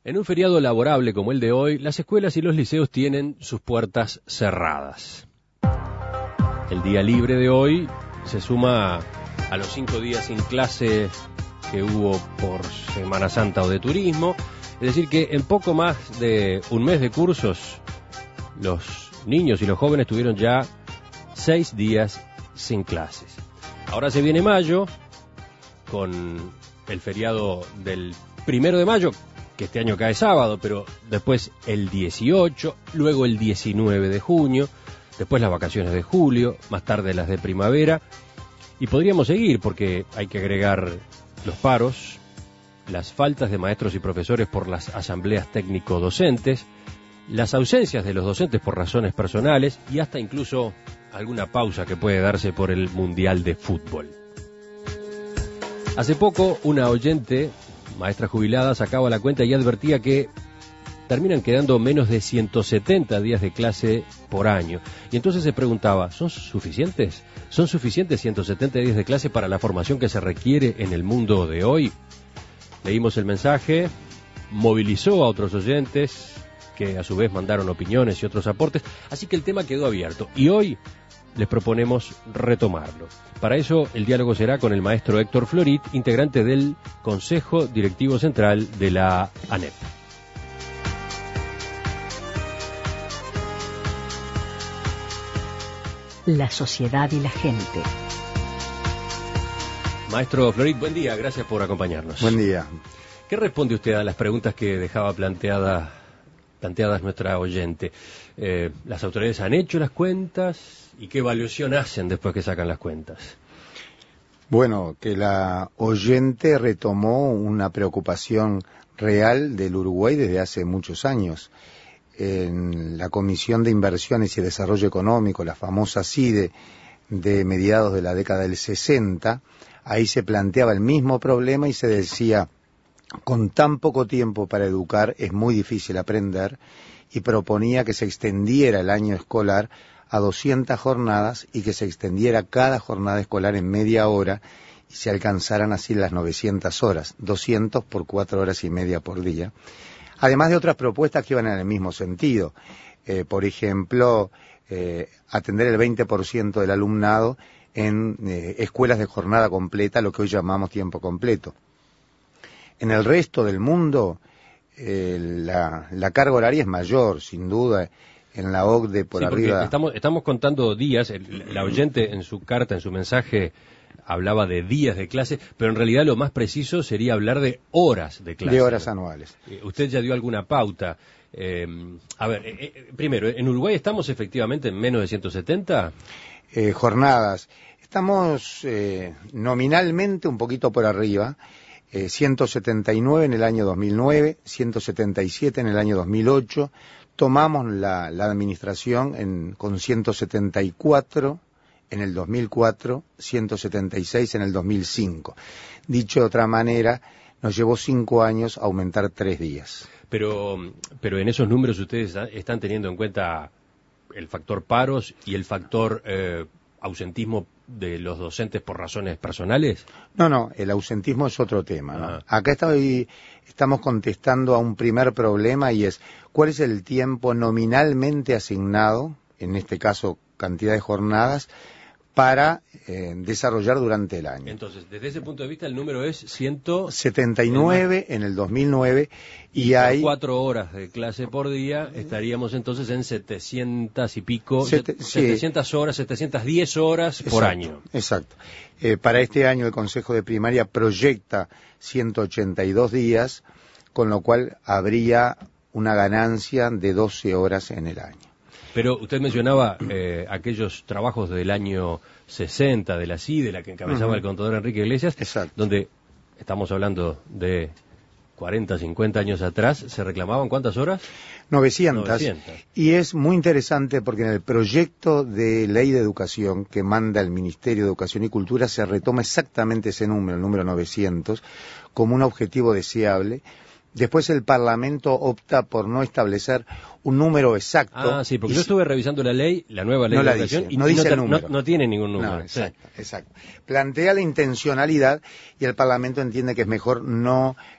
En un feriado laborable como el de hoy, las escuelas y los liceos tienen sus puertas cerradas. El día libre de hoy se suma a los 5 días sin clase que hubo por Semana Santa o de turismo. Es decir que en poco más de un mes de cursos, los niños y los jóvenes tuvieron ya 6 días sin clases. Ahora se viene mayo, con el feriado del 1 de mayo, que este año cae sábado, pero después el 18, luego el 19 de junio, después las vacaciones de julio, más tarde las de primavera, y podríamos seguir porque hay que agregar los paros, las faltas de maestros y profesores por las asambleas técnico-docentes, las ausencias de los docentes por razones personales y hasta incluso alguna pausa que puede darse por el Mundial de Fútbol. Hace poco una oyente, maestra jubilada, sacaba la cuenta y advertía que terminan quedando menos de 170 días de clase por año. Y entonces se preguntaba, ¿son suficientes? ¿Son suficientes 170 días de clase para la formación que se requiere en el mundo de hoy? Leímos el mensaje, movilizó a otros oyentes, que a su vez mandaron opiniones y otros aportes, así que el tema quedó abierto. Y hoy les proponemos retomarlo. Para eso, el diálogo será con el maestro Héctor Florit, integrante del Consejo Directivo Central de la ANEP. La sociedad y la gente. Maestro Florit, buen día, gracias por acompañarnos. Buen día. ¿Qué responde usted a las preguntas que dejaba planteadas nuestra oyente? ¿Las autoridades han hecho las cuentas? ¿Y qué evaluación hacen después que sacan las cuentas? Bueno, que la oyente retomó una preocupación real del Uruguay desde hace muchos años. En la Comisión de Inversiones y Desarrollo Económico, la famosa CIDE de mediados de la década del 60, ahí se planteaba el mismo problema y se decía, con tan poco tiempo para educar es muy difícil aprender, y proponía que se extendiera el año escolar a 200 jornadas y que se extendiera cada jornada escolar en media hora y se alcanzaran así las 900 horas, 200 por 4 horas y media por día. Además de otras propuestas que iban en el mismo sentido. Por ejemplo, atender el 20% del alumnado en escuelas de jornada completa, lo que hoy llamamos tiempo completo. En el resto del mundo, la carga horaria es mayor, sin duda. En la OCDE por arriba. Estamos contando días. La oyente en su carta, en su mensaje, hablaba de días de clase, pero en realidad lo más preciso sería hablar de horas de clase. De horas anuales. Usted ya dio alguna pauta. Primero, ¿en Uruguay estamos efectivamente en menos de 170? Jornadas. Estamos nominalmente un poquito por arriba. 179 en el año 2009, 177 en el año 2008. Tomamos la administración con 174 en el 2004, 176 en el 2005. Dicho de otra manera, nos llevó 5 años aumentar 3 días. Pero en esos números ustedes están teniendo en cuenta el factor paros y el factor ausentismo de los docentes por razones personales. No, el ausentismo es otro tema, ¿no? Acá estamos contestando a un primer problema y es, ¿cuál es el tiempo nominalmente asignado, en este caso cantidad de jornadas, para desarrollar durante el año? Entonces, desde ese punto de vista, el número es 179 en el 2009 y hay 4 horas de clase por día, estaríamos entonces en 700 y pico, 700 horas, 710 horas por año. Exacto. Para este año el Consejo de Primaria proyecta 182 días, con lo cual habría una ganancia de 12 horas en el año. Pero usted mencionaba aquellos trabajos del año 60 de la CIDE, la que encabezaba el contador Enrique Iglesias, exacto, donde estamos hablando de 40, 50 años atrás, ¿se reclamaban cuántas horas? 900. Y es muy interesante porque en el proyecto de ley de educación que manda el Ministerio de Educación y Cultura se retoma exactamente ese número, el número 900, como un objetivo deseable. Después el Parlamento opta por no establecer un número exacto. Sí, porque yo estuve revisando la ley, la nueva ley de educación, y no dice el número. No tiene ningún número. No, exacto. Plantea la intencionalidad y el Parlamento entiende que es mejor no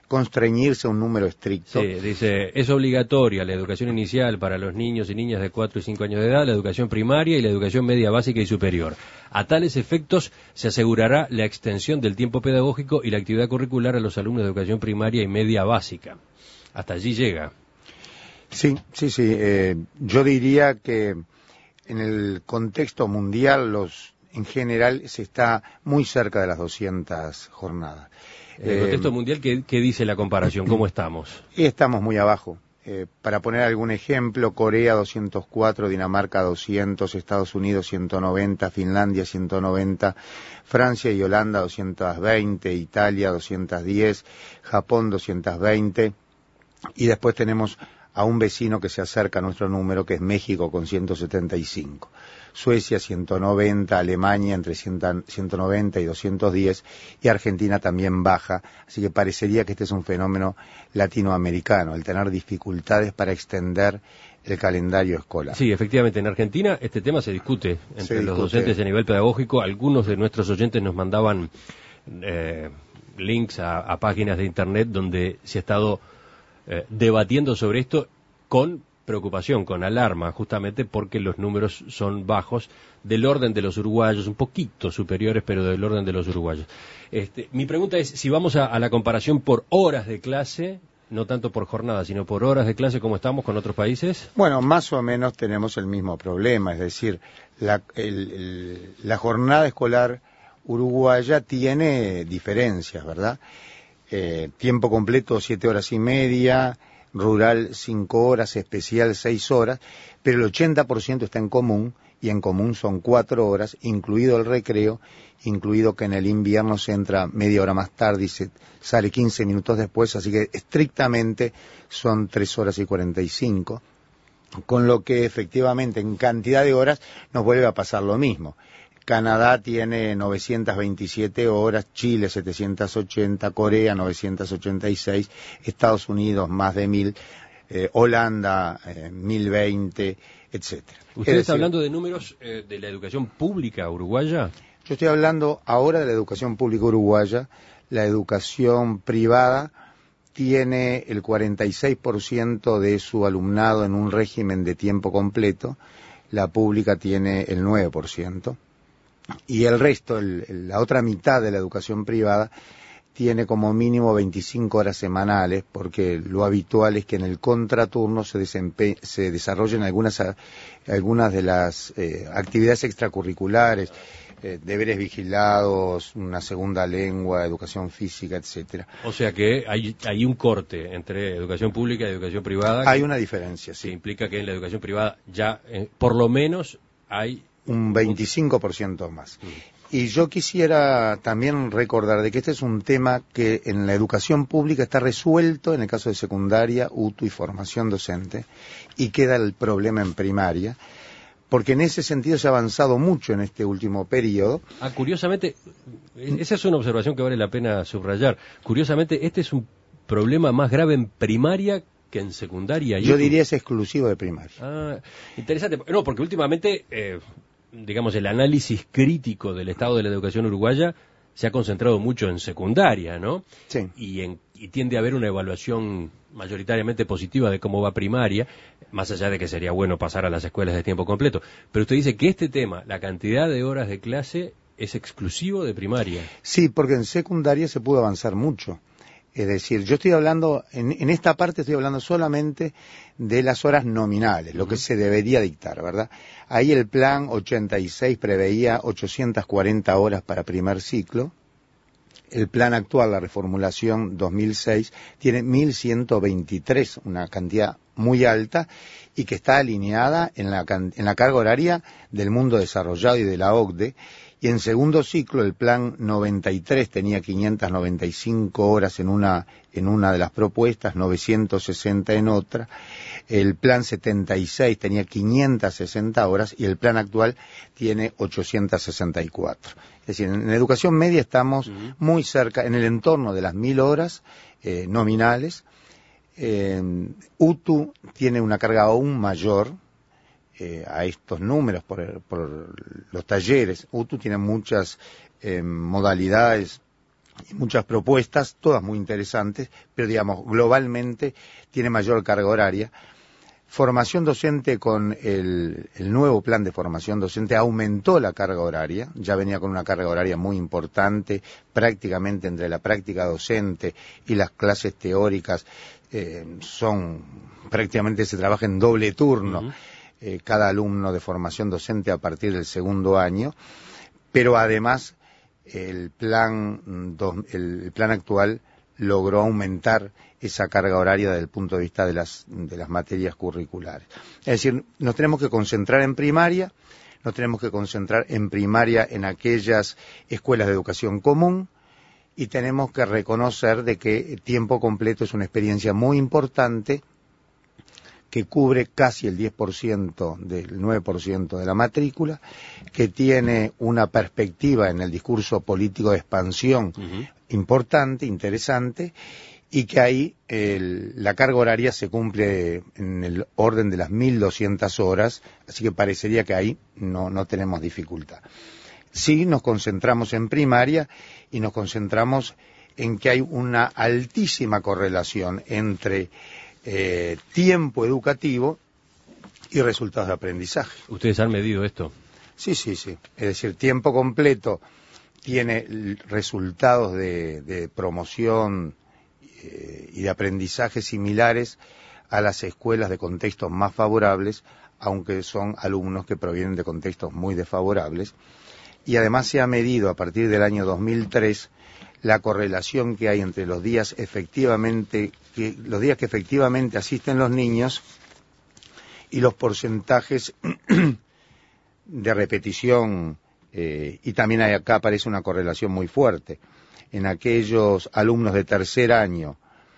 constreñirse a un número estricto. Sí, dice, es obligatoria la educación inicial para los niños y niñas de 4 y 5 años de edad, la educación primaria y la educación media básica y superior. A tales efectos se asegurará la extensión del tiempo pedagógico y la actividad curricular a los alumnos de educación primaria y media básica. Hasta allí llega. Sí. Yo diría que en el contexto mundial, en general, se está muy cerca de las 200 jornadas. En el contexto mundial, ¿qué dice la comparación? ¿Cómo estamos? Y estamos muy abajo. Para poner algún ejemplo, Corea 204, Dinamarca 200, Estados Unidos 190, Finlandia 190, Francia y Holanda 220, Italia 210, Japón 220, y después tenemos a un vecino que se acerca a nuestro número, que es México, con 175. Suecia 190, Alemania entre 190 y 210, y Argentina también baja, así que parecería que este es un fenómeno latinoamericano, el tener dificultades para extender el calendario escolar. Sí, efectivamente, en Argentina este tema se discute entre los docentes a nivel pedagógico. Algunos de nuestros oyentes nos mandaban links a páginas de internet donde se ha estado debatiendo sobre esto con preocupación, con alarma, justamente porque los números son bajos, del orden de los uruguayos, un poquito superiores, pero del orden de los uruguayos. Mi pregunta es, si vamos a la comparación por horas de clase, no tanto por jornada, sino por horas de clase, ¿cómo estamos con otros países? Bueno, más o menos tenemos el mismo problema, es decir, la jornada escolar uruguaya tiene diferencias, ¿verdad? Tiempo completo 7 horas y media, rural 5 horas, especial 6 horas, pero el 80% está en común, y en común son 4 horas, incluido el recreo, incluido que en el invierno se entra media hora más tarde y se sale 15 minutos después, así que estrictamente son 3 horas y 45, con lo que efectivamente en cantidad de horas nos vuelve a pasar lo mismo. Canadá tiene 927 horas, Chile 780, Corea 986, Estados Unidos más de 1000, Holanda 1020, etcétera. ¿Usted está hablando de números de la educación pública uruguaya? Yo estoy hablando ahora de la educación pública uruguaya. La educación privada tiene el 46% de su alumnado en un régimen de tiempo completo, la pública tiene el 9%. Y el resto, la otra mitad de la educación privada, tiene como mínimo 25 horas semanales, porque lo habitual es que en el contraturno se desarrollen algunas de las actividades extracurriculares, deberes vigilados, una segunda lengua, educación física, etcétera. O sea que hay un corte entre educación pública y educación privada. Hay una diferencia, sí. Que implica que en la educación privada ya, por lo menos, hay un 25% más. Y yo quisiera también recordar de que este es un tema que en la educación pública está resuelto en el caso de secundaria, UTU y formación docente, y queda el problema en primaria, porque en ese sentido se ha avanzado mucho en este último periodo. Curiosamente, esa es una observación que vale la pena subrayar. Curiosamente, este es un problema más grave en primaria que en secundaria. Yo diría es exclusivo de primaria. Interesante. No, porque últimamente, digamos, el análisis crítico del estado de la educación uruguaya se ha concentrado mucho en secundaria, ¿no? Sí. Y tiende a haber una evaluación mayoritariamente positiva de cómo va primaria, más allá de que sería bueno pasar a las escuelas de tiempo completo. Pero usted dice que este tema, la cantidad de horas de clase, es exclusivo de primaria. Sí, porque en secundaria se pudo avanzar mucho. Es decir, yo estoy hablando, en esta parte estoy hablando solamente de las horas nominales, lo que se debería dictar, ¿verdad? Ahí el plan 86 preveía 840 horas para primer ciclo. El plan actual, la reformulación 2006, tiene 1123, una cantidad muy alta y que está alineada en la carga horaria del mundo desarrollado y de la OCDE. Y en segundo ciclo, el plan 93 tenía 595 horas en una de las propuestas, 960 en otra. El plan 76 tenía 560 horas y el plan actual tiene 864. Es decir, en la educación media estamos muy cerca, en el entorno de las 1000 horas nominales. UTU tiene una carga aún mayor a estos números por los talleres. UTU tiene muchas modalidades y muchas propuestas, todas muy interesantes, pero digamos, globalmente tiene mayor carga horaria. Formación docente con el nuevo plan de formación docente aumentó la carga horaria, ya venía con una carga horaria muy importante, prácticamente entre la práctica docente y las clases teóricas prácticamente se trabaja en doble turno, cada alumno de formación docente a partir del segundo año, pero además el plan actual logró aumentar esa carga horaria desde el punto de vista de las materias curriculares. Es decir, nos tenemos que concentrar en primaria en aquellas escuelas de educación común, y tenemos que reconocer de que tiempo completo es una experiencia muy importante que cubre casi el 10% del 9% de la matrícula, que tiene una perspectiva en el discurso político de expansión importante, interesante, y que ahí la carga horaria se cumple en el orden de las 1.200 horas, así que parecería que ahí no tenemos dificultad. Sí nos concentramos en primaria y nos concentramos en que hay una altísima correlación entre tiempo educativo y resultados de aprendizaje. ¿Ustedes han medido esto? Sí. Es decir, tiempo completo tiene resultados de promoción y de aprendizaje similares a las escuelas de contextos más favorables, aunque son alumnos que provienen de contextos muy desfavorables. Y además se ha medido a partir del año 2003 la correlación que hay entre los días que efectivamente asisten los niños y los porcentajes de repetición, y también acá aparece una correlación muy fuerte. En aquellos alumnos de tercer año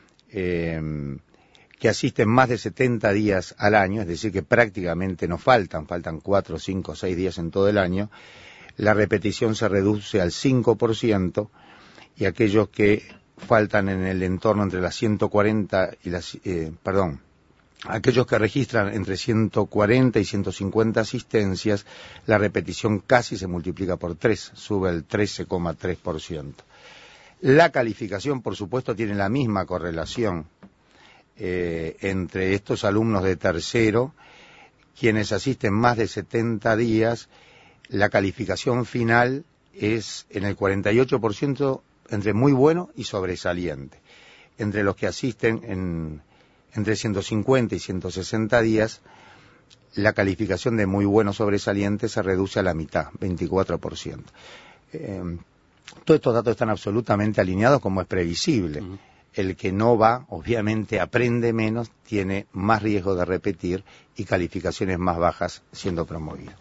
que asisten más de 70 días al año, es decir, que prácticamente no faltan 4, 5, 6 días en todo el año, la repetición se reduce al 5%, y aquellos que faltan en el entorno entre las 140 y aquellos que registran entre 140 y 150 asistencias, la repetición casi se multiplica por 3, sube el 13,3%. La calificación, por supuesto, tiene la misma correlación entre estos alumnos de tercero, quienes asisten más de 70 días, la calificación final es en el 48% entre muy bueno y sobresaliente. Entre los que asisten entre 150 y 160 días, la calificación de muy bueno sobresaliente se reduce a la mitad, 24%. Todos estos datos están absolutamente alineados, como es previsible. El que no va, obviamente, aprende menos, tiene más riesgo de repetir y calificaciones más bajas siendo promovido.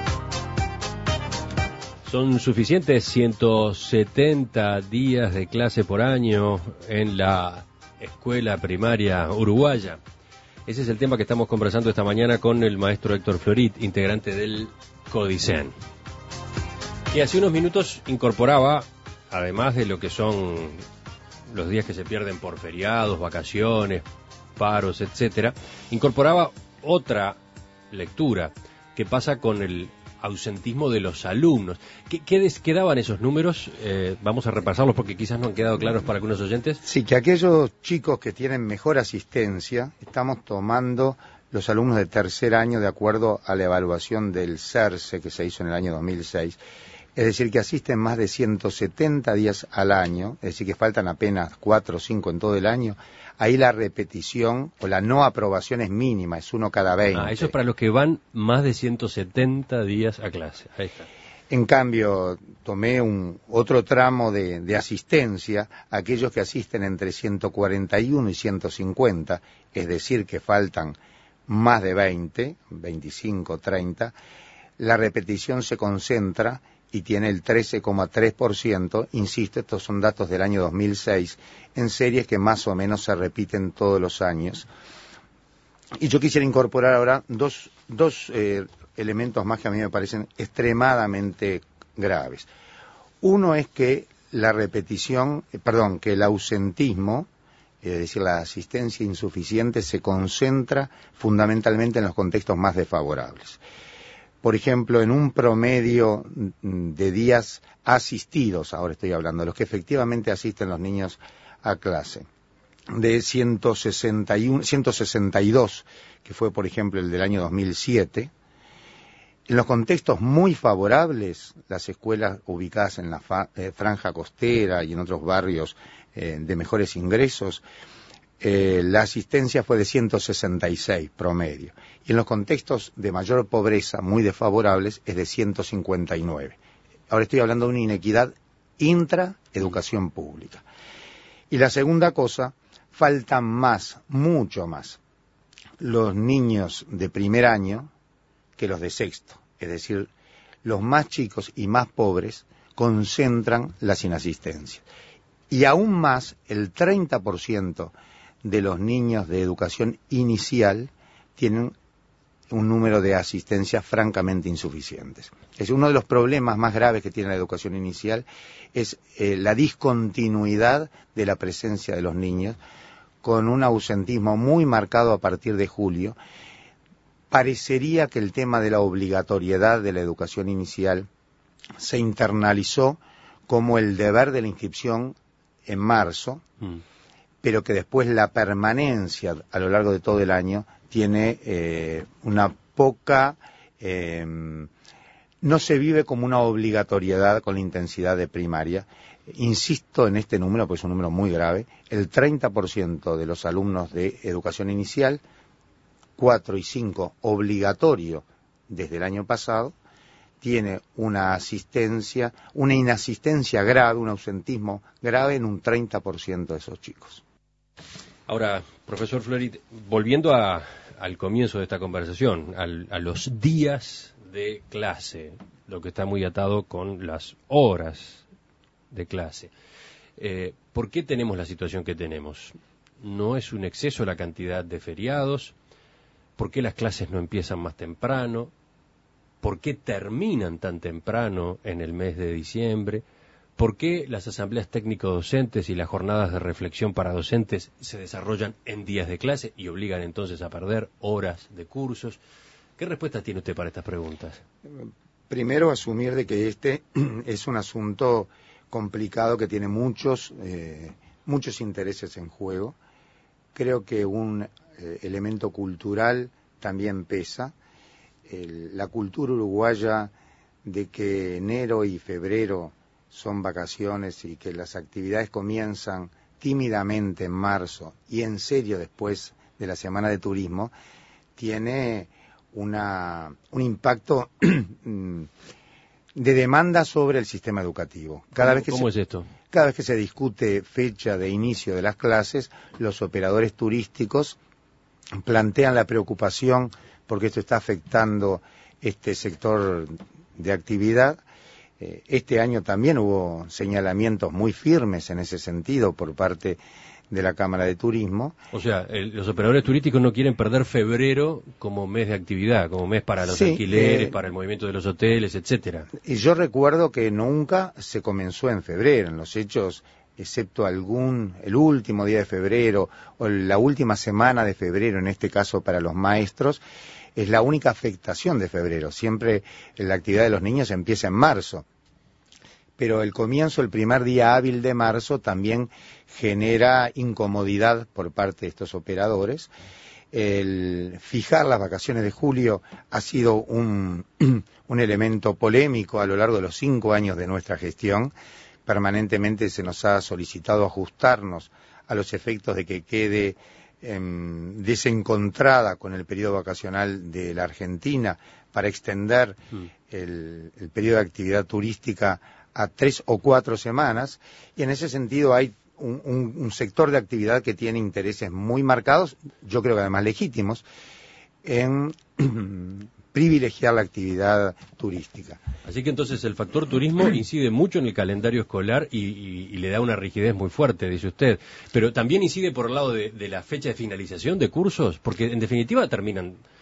¿Son suficientes 170 días de clase por año en la escuela primaria uruguaya? Ese es el tema que estamos conversando esta mañana con el maestro Héctor Florit, integrante del CODICEN, que hace unos minutos incorporaba, además de lo que son los días que se pierden por feriados, vacaciones, paros, etcétera, incorporaba otra lectura que pasa con el ausentismo de los alumnos. ¿Qué daban esos números? Vamos a repasarlos porque quizás no han quedado claros para algunos oyentes. Sí, que aquellos chicos que tienen mejor asistencia, estamos tomando los alumnos de tercer año de acuerdo a la evaluación del CERCE que se hizo en el año 2006, es decir, que asisten más de 170 días al año, es decir, que faltan apenas 4 o 5 en todo el año. Ahí la repetición o la no aprobación es mínima, es 1 cada 20. Eso es para los que van más de 170 días a clase. Ahí está. En cambio, tomé otro tramo de asistencia, aquellos que asisten entre 141 y 150, es decir, que faltan más de 20, 25, 30, la repetición se concentra y tiene el 13,3%, insisto, estos son datos del año 2006, en series que más o menos se repiten todos los años. Y yo quisiera incorporar ahora dos elementos más que a mí me parecen extremadamente graves. Uno es que que el ausentismo, es decir, la asistencia insuficiente, se concentra fundamentalmente en los contextos más desfavorables. por ejemplo, en un promedio de días asistidos, ahora estoy hablando, de los que efectivamente asisten los niños a clase, de 162, que fue, por ejemplo, el del año 2007, en los contextos muy favorables, las escuelas ubicadas en la franja costera y en otros barrios de mejores ingresos, la asistencia fue de 166 promedio. Y en los contextos de mayor pobreza, muy desfavorables, es de 159. Ahora estoy hablando de una inequidad intra-educación pública. Y la segunda cosa, faltan más, mucho más, los niños de primer año que los de sexto. Es decir, los más chicos y más pobres concentran las inasistencias. Y aún más, el 30% de los niños de educación inicial tienen un número de asistencias francamente insuficientes. Es uno de los problemas más graves que tiene la educación inicial, es la discontinuidad de la presencia de los niños, con un ausentismo muy marcado a partir de julio. Parecería que el tema de la obligatoriedad de la educación inicial se internalizó como el deber de la inscripción en marzo, pero que después la permanencia a lo largo de todo el año tiene una poca, no se vive como una obligatoriedad con la intensidad de primaria. Insisto en este número, pues es un número muy grave, el 30% de los alumnos de educación inicial, 4 y 5 obligatorio desde el año pasado, tiene una asistencia, una inasistencia grave, un ausentismo grave en un 30% de esos chicos. Ahora, profesor Florit, volviendo al comienzo de esta conversación, a los días de clase, lo que está muy atado con las horas de clase. ¿Por qué tenemos la situación que tenemos? ¿No es un exceso la cantidad de feriados? ¿Por qué las clases no empiezan más temprano? ¿Por qué terminan tan temprano en el mes de diciembre? ¿Por qué las asambleas técnico-docentes y las jornadas de reflexión para docentes se desarrollan en días de clase y obligan entonces a perder horas de cursos? ¿Qué respuesta tiene usted para estas preguntas? Primero, asumir de que este es un asunto complicado que tiene muchos intereses en juego. Creo que un elemento cultural también pesa. La cultura uruguaya de que enero y febrero son vacaciones y que las actividades comienzan tímidamente en marzo y en serio después de la semana de turismo, tiene un impacto de demanda sobre el sistema educativo. ¿Cómo es esto? Cada vez que se discute fecha de inicio de las clases, los operadores turísticos plantean la preocupación porque esto está afectando este sector de actividad. Este año también hubo señalamientos muy firmes en ese sentido por parte de la Cámara de Turismo. O sea, los operadores turísticos no quieren perder febrero como mes de actividad, como mes para los alquileres, para el movimiento de los hoteles, etcétera. Y yo recuerdo que nunca se comenzó en febrero, en los hechos, excepto el último día de febrero o la última semana de febrero, en este caso para los maestros, es la única afectación de febrero. Siempre la actividad de los niños empieza en marzo. Pero el comienzo, el primer día hábil de marzo, también genera incomodidad por parte de estos operadores. El fijar las vacaciones de julio ha sido un elemento polémico a lo largo de los 5 años de nuestra gestión. Permanentemente se nos ha solicitado ajustarnos a los efectos de que quede desencontrada con el periodo vacacional de la Argentina para extender el periodo de actividad turística a 3 o 4 semanas, y en ese sentido hay un sector de actividad que tiene intereses muy marcados, yo creo que además legítimos, en privilegiar la actividad turística. Así que entonces el factor turismo incide mucho en el calendario escolar y le da una rigidez muy fuerte, dice usted, pero también incide por el lado de la fecha de finalización de cursos, porque en definitiva terminan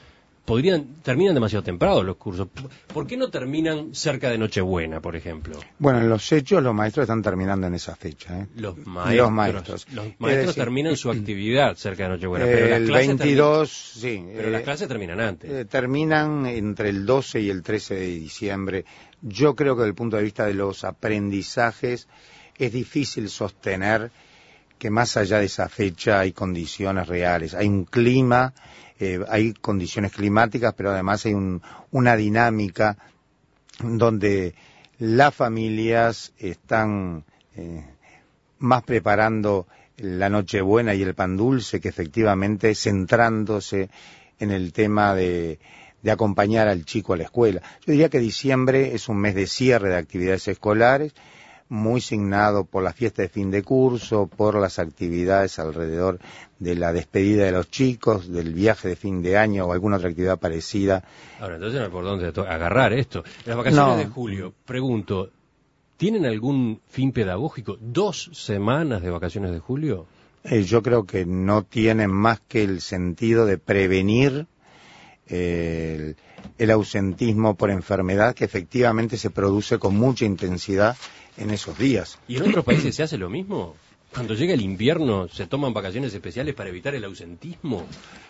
terminan demasiado temprano los cursos. ¿Por qué no terminan cerca de Nochebuena, por ejemplo? Bueno, en los hechos los maestros están terminando en esa fecha. Los maestros terminan su actividad cerca de Nochebuena, pero las clases 22, sí. Pero las clases terminan antes. Terminan entre el 12 y el 13 de diciembre. Yo creo que desde el punto de vista de los aprendizajes es difícil sostener que más allá de esa fecha hay condiciones reales, hay un clima, hay condiciones climáticas, pero además hay una dinámica donde las familias están más preparando la Nochebuena y el pan dulce que efectivamente centrándose en el tema de acompañar al chico a la escuela. Yo diría que diciembre es un mes de cierre de actividades escolares, muy signado por la fiesta de fin de curso, por las actividades alrededor de la despedida de los chicos, del viaje de fin de año o alguna otra actividad parecida. Ahora, entonces no hay por dónde agarrar esto. Las vacaciones de julio, pregunto, ¿tienen algún fin pedagógico? ¿2 semanas de vacaciones de julio? Yo creo que no tienen más que el sentido de prevenir el ausentismo por enfermedad que efectivamente se produce con mucha intensidad en esos días. ¿Y en otros países se hace lo mismo? Cuando llega el invierno, ¿se toman vacaciones especiales para evitar el ausentismo?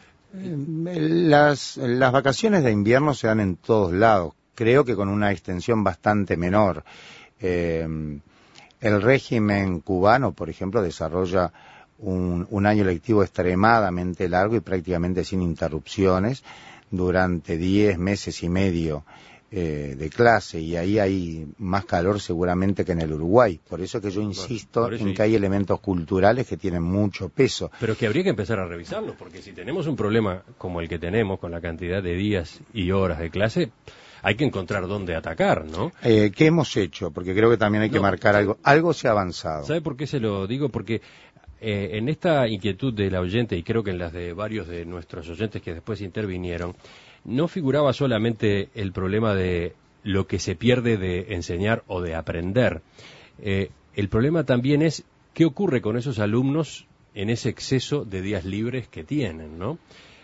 Las vacaciones de invierno se dan en todos lados, creo que con una extensión bastante menor. El régimen cubano, por ejemplo, desarrolla un año lectivo extremadamente largo y prácticamente sin interrupciones durante 10 meses y medio de clase, y ahí hay más calor seguramente que en el Uruguay. Por eso que yo insisto en que hay elementos culturales que tienen mucho peso. Pero que habría que empezar a revisarlos, porque si tenemos un problema como el que tenemos con la cantidad de días y horas de clase, hay que encontrar dónde atacar, ¿no? ¿Qué hemos hecho? Porque creo que también hay que marcar algo. Algo se ha avanzado. ¿Sabe por qué se lo digo? Porque en esta inquietud de la oyente, y creo que en las de varios de nuestros oyentes que después intervinieron, no figuraba solamente el problema de lo que se pierde de enseñar o de aprender. El problema también es qué ocurre con esos alumnos en ese exceso de días libres que tienen, ¿no?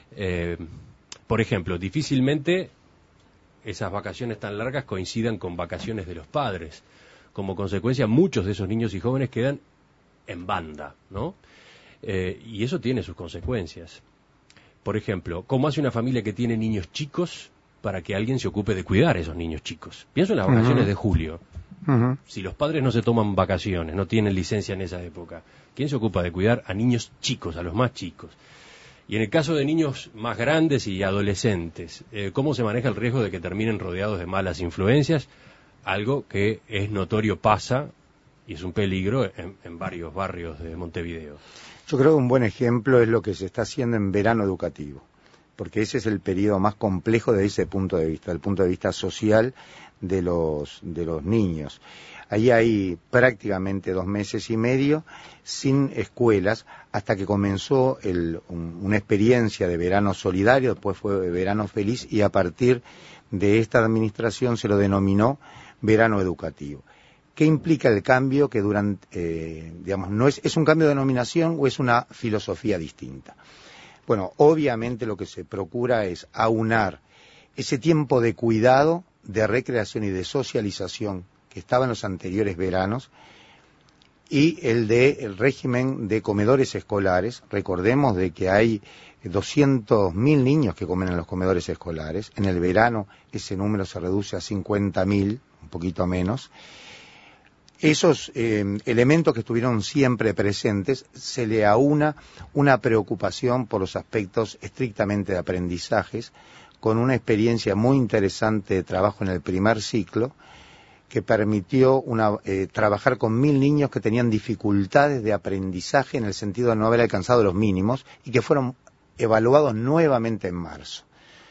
Por ejemplo, difícilmente esas vacaciones tan largas coincidan con vacaciones de los padres. Como consecuencia, muchos de esos niños y jóvenes quedan en banda, ¿no? Y eso tiene sus consecuencias. Por ejemplo, ¿cómo hace una familia que tiene niños chicos para que alguien se ocupe de cuidar a esos niños chicos? Pienso en las vacaciones de julio. Si los padres no se toman vacaciones, no tienen licencia en esa época, ¿quién se ocupa de cuidar a niños chicos, a los más chicos? Y en el caso de niños más grandes y adolescentes, ¿cómo se maneja el riesgo de que terminen rodeados de malas influencias? Algo que es notorio pasa y es un peligro en varios barrios de Montevideo. Yo creo que un buen ejemplo es lo que se está haciendo en verano educativo, porque ese es el periodo más complejo desde ese punto de vista, del punto de vista social de los niños. Ahí hay prácticamente 2 meses y medio sin escuelas hasta que comenzó una experiencia de verano solidario, después fue verano feliz y a partir de esta administración se lo denominó verano educativo. ¿Qué implica el cambio que no es un cambio de denominación o es una filosofía distinta? Bueno, obviamente lo que se procura es aunar ese tiempo de cuidado, de recreación y de socialización que estaba en los anteriores veranos y el régimen de comedores escolares. Recordemos de que hay 200.000 niños que comen en los comedores escolares. En el verano ese número se reduce a 50.000, un poquito menos. Esos elementos que estuvieron siempre presentes, se le aúna una preocupación por los aspectos estrictamente de aprendizajes, con una experiencia muy interesante de trabajo en el primer ciclo, que permitió trabajar con 1.000 niños que tenían dificultades de aprendizaje en el sentido de no haber alcanzado los mínimos y que fueron evaluados nuevamente en marzo.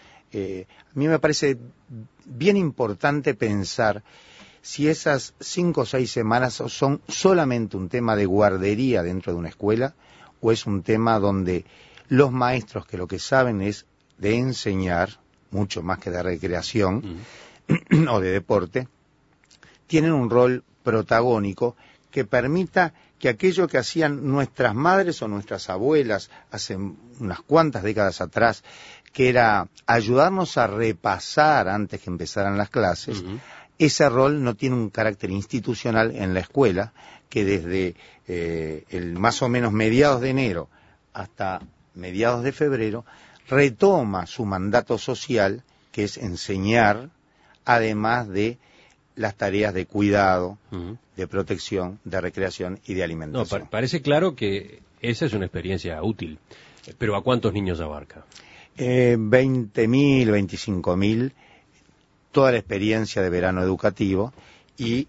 A mí me parece bien importante pensar si esas 5 o 6 semanas son solamente un tema de guardería dentro de una escuela o es un tema donde los maestros que lo que saben es de enseñar, mucho más que de recreación o de deporte, tienen un rol protagónico que permita que aquello que hacían nuestras madres o nuestras abuelas hace unas cuantas décadas atrás, que era ayudarnos a repasar antes que empezaran las clases, ese rol no tiene un carácter institucional en la escuela, que desde el más o menos mediados de enero hasta mediados de febrero retoma su mandato social, que es enseñar, además de las tareas de cuidado, de protección, de recreación y de alimentación. No, parece claro que esa es una experiencia útil, pero ¿a cuántos niños abarca? 20.000, 25.000, toda la experiencia de verano educativo y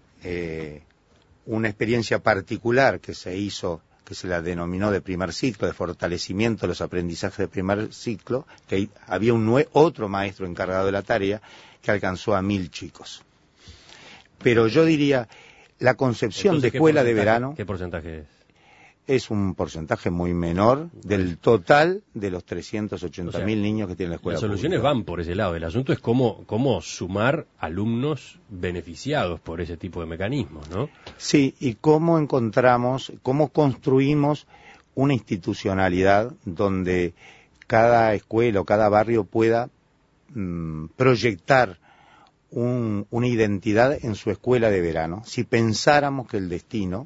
una experiencia particular que se hizo, que se la denominó de primer ciclo, de fortalecimiento de los aprendizajes de primer ciclo, que había otro maestro encargado de la tarea que alcanzó a 1.000 chicos. Pero yo diría, la concepción Entonces, de escuela de verano... ¿Qué porcentaje es? Es un porcentaje muy menor del total de los 380.000 niños que tiene la escuela Las soluciones pública. van por ese lado. El asunto es cómo sumar alumnos beneficiados por ese tipo de mecanismos, ¿no? Sí, y cómo construimos una institucionalidad donde cada escuela o cada barrio pueda proyectar una identidad en su escuela de verano. Si pensáramos que el destino,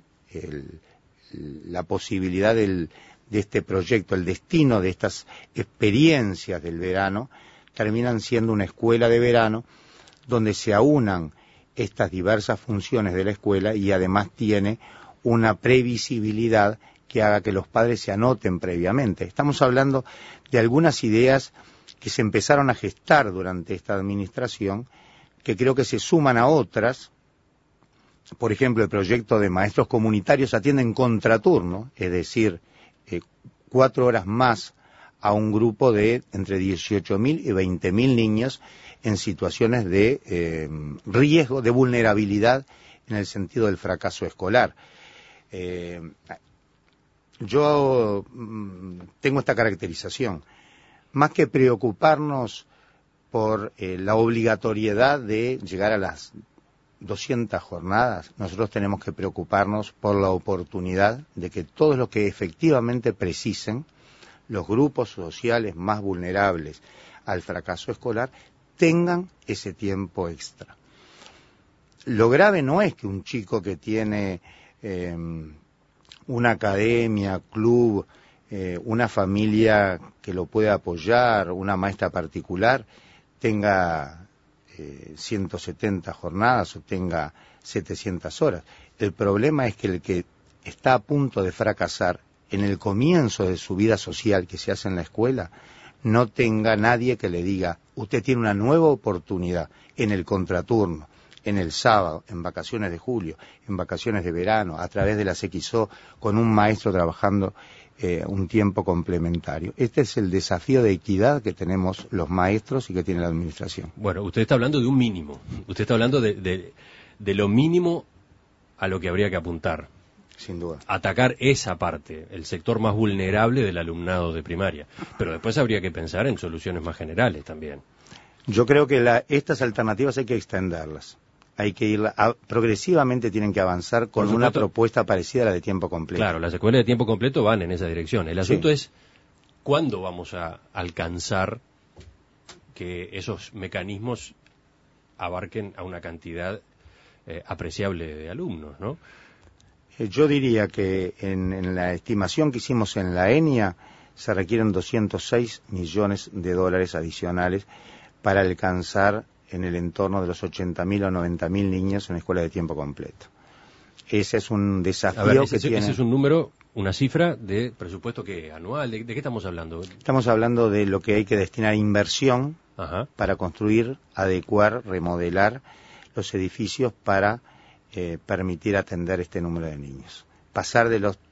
la posibilidad de este proyecto, el destino de estas experiencias del verano, terminan siendo una escuela de verano donde se aunan estas diversas funciones de la escuela y además tiene una previsibilidad que haga que los padres se anoten previamente. Estamos hablando de algunas ideas que se empezaron a gestar durante esta administración, que creo que se suman a otras. Por ejemplo, el proyecto de maestros comunitarios atiende en contraturno, es decir, 4 horas más a un grupo de entre 18.000 y 20.000 niños en situaciones de riesgo, de vulnerabilidad en el sentido del fracaso escolar. Yo tengo esta caracterización. Más que preocuparnos por la obligatoriedad de llegar a las 200 jornadas, nosotros tenemos que preocuparnos por la oportunidad de que todos los que efectivamente precisen, los grupos sociales más vulnerables al fracaso escolar, tengan ese tiempo extra. Lo grave no es que un chico que tiene una academia, club, una familia que lo pueda apoyar, una maestra particular, tenga 170 jornadas o tenga 700 horas. El problema es que el que está a punto de fracasar en el comienzo de su vida social que se hace en la escuela, no tenga nadie que le diga, usted tiene una nueva oportunidad en el contraturno, en el sábado, en vacaciones de julio, en vacaciones de verano, a través de las XO, con un maestro trabajando un tiempo complementario. Este es el desafío de equidad que tenemos los maestros y que tiene la administración. Bueno, usted está hablando de un mínimo. Usted está hablando de lo mínimo a lo que habría que apuntar. Sin duda. Atacar esa parte, el sector más vulnerable del alumnado de primaria. Pero después habría que pensar en soluciones más generales también. Yo creo que estas alternativas hay que extenderlas. Hay que ir progresivamente, tienen que avanzar con una propuesta parecida a la de tiempo completo. Claro, las escuelas de tiempo completo van en esa dirección. El asunto es cuándo vamos a alcanzar que esos mecanismos abarquen a una cantidad apreciable de alumnos, ¿no? Yo diría que en la estimación que hicimos en la ENIA se requieren 206 millones de dólares adicionales para alcanzar en el entorno de los 80.000 o 90.000 niños en escuela de tiempo completo. Ese es un desafío que tiene... Ese es un número, una cifra de presupuesto que anual. ¿De qué estamos hablando? Estamos hablando de lo que hay que destinar a inversión para construir, adecuar, remodelar los edificios para permitir atender este número de niños. Pasar de los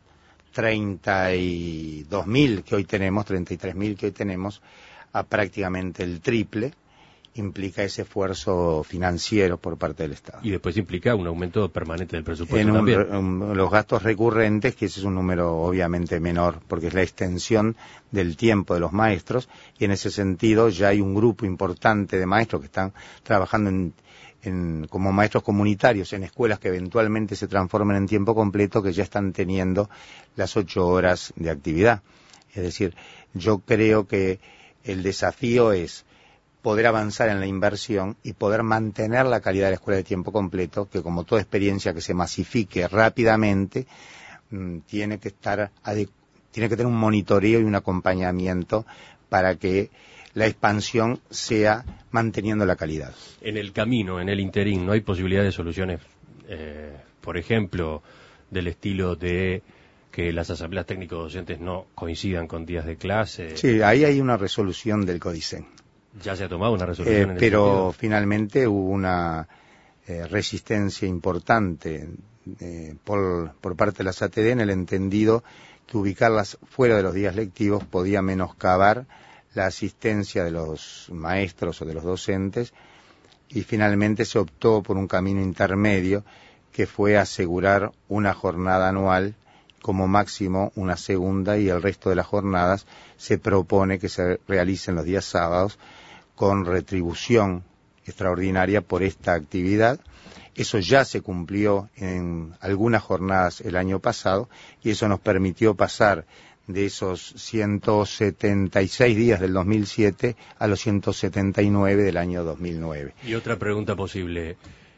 32.000 que hoy tenemos, 33.000 que hoy tenemos, a prácticamente el triple, implica ese esfuerzo financiero por parte del Estado. Y después implica un aumento permanente del presupuesto también. Los gastos recurrentes, que ese es un número obviamente menor, porque es la extensión del tiempo de los maestros, y en ese sentido ya hay un grupo importante de maestros que están trabajando como maestros comunitarios en escuelas que eventualmente se transformen en tiempo completo, que ya están teniendo las 8 horas de actividad. Es decir, yo creo que el desafío es poder avanzar en la inversión y poder mantener la calidad de la escuela de tiempo completo, que como toda experiencia que se masifique rápidamente, tiene que tener un monitoreo y un acompañamiento para que la expansión sea manteniendo la calidad. En el camino, en el interín, ¿no hay posibilidad de soluciones, por ejemplo, del estilo de que las asambleas técnicos docentes no coincidan con días de clase? Sí, ahí hay una resolución del CODICEN. ¿Ya se ha tomado una resolución en ese pero sentido? Finalmente hubo una resistencia importante por parte de las ATD en el entendido que ubicarlas fuera de los días lectivos podía menoscabar la asistencia de los maestros o de los docentes, y finalmente se optó por un camino intermedio que fue asegurar una jornada anual, como máximo una segunda, y el resto de las jornadas se propone que se realicen los días sábados con retribución extraordinaria por esta actividad. Eso ya se cumplió en algunas jornadas el año pasado, y eso nos permitió pasar de esos 176 días del 2007 a los 179 del año 2009. Y otra pregunta posible,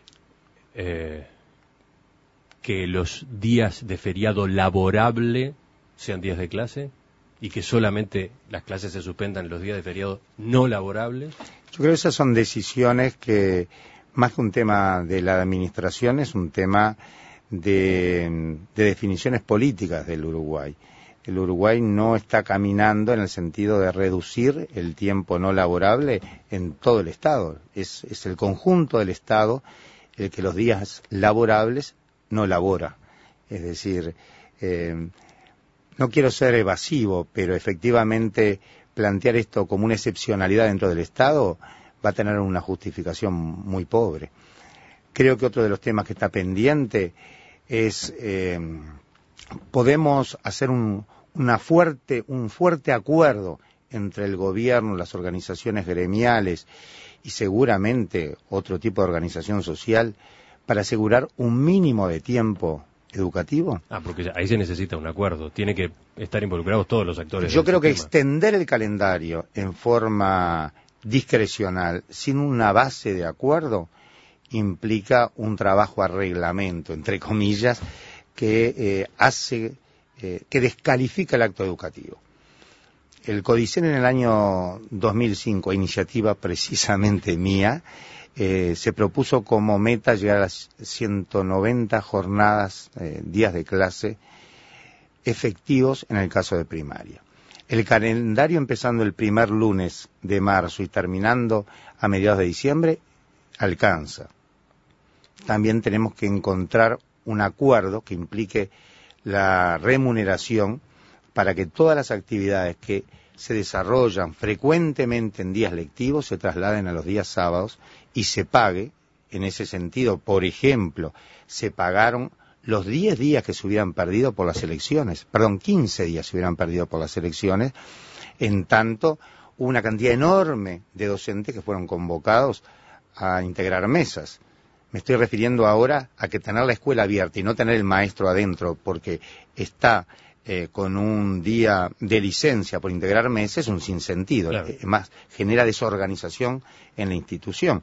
que los días de feriado laborable sean días de clase y que solamente las clases se suspendan los días de feriado no laborables. Yo creo que esas son decisiones que, más que un tema de la administración, es un tema de definiciones políticas del Uruguay. El Uruguay no está caminando en el sentido de reducir el tiempo no laborable en todo el Estado. Es el conjunto del Estado el que los días laborables no labora. Es decir, no quiero ser evasivo, pero efectivamente plantear esto como una excepcionalidad dentro del Estado va a tener una justificación muy pobre. Creo que otro de los temas que está pendiente es podemos hacer un fuerte acuerdo entre el gobierno, las organizaciones gremiales y seguramente otro tipo de organización social para asegurar un mínimo de tiempo educativo. Porque ahí se necesita un acuerdo, tiene que estar involucrados todos los actores. Yo creo que extender el calendario en forma discrecional, sin una base de acuerdo, implica un trabajo a reglamento, entre comillas, que que descalifica el acto educativo. El CODICEN en el año 2005, a iniciativa precisamente mía, se propuso como meta llegar a las 190 jornadas, días de clase efectivos en el caso de primaria. El calendario empezando el primer lunes de marzo y terminando a mediados de diciembre alcanza. También tenemos que encontrar un acuerdo que implique la remuneración para que todas las actividades que se desarrollan frecuentemente en días lectivos se trasladen a los días sábados y se pague en ese sentido. Por ejemplo, se pagaron los 10 días que se hubieran perdido por las elecciones, 15 días se hubieran perdido por las elecciones, en tanto hubo una cantidad enorme de docentes que fueron convocados a integrar mesas. Me estoy refiriendo ahora a que tener la escuela abierta y no tener el maestro adentro porque está con un día de licencia por integrar mesas es un sinsentido. Claro. Más, genera desorganización en la institución.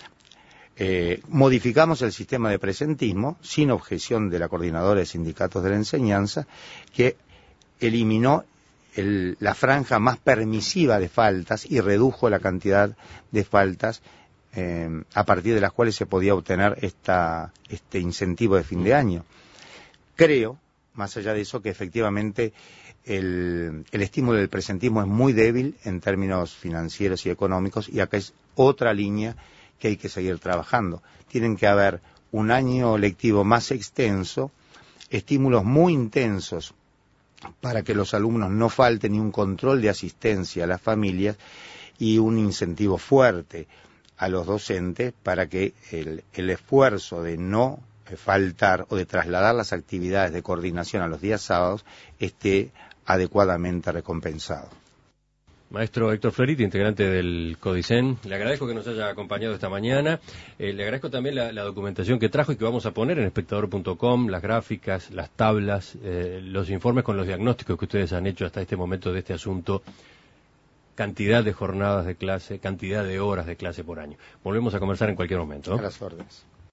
Modificamos el sistema de presentismo sin objeción de la coordinadora de sindicatos de la enseñanza, que eliminó la franja más permisiva de faltas y redujo la cantidad de faltas a partir de las cuales se podía obtener este incentivo de fin de año. Creo, más allá de eso, que efectivamente el estímulo del presentismo es muy débil en términos financieros y económicos, y acá es otra línea que hay que seguir trabajando. Tienen que haber un año lectivo más extenso, estímulos muy intensos para que los alumnos no falten, y un control de asistencia a las familias y un incentivo fuerte a los docentes para que el esfuerzo de no faltar o de trasladar las actividades de coordinación a los días sábados esté adecuadamente recompensado. Maestro Héctor Floriti, integrante del CODICEN, le agradezco que nos haya acompañado esta mañana. Le agradezco también la documentación que trajo y que vamos a poner en espectador.com, las gráficas, las tablas, los informes con los diagnósticos que ustedes han hecho hasta este momento de este asunto, cantidad de jornadas de clase, cantidad de horas de clase por año. Volvemos a conversar en cualquier momento, ¿no? A las órdenes.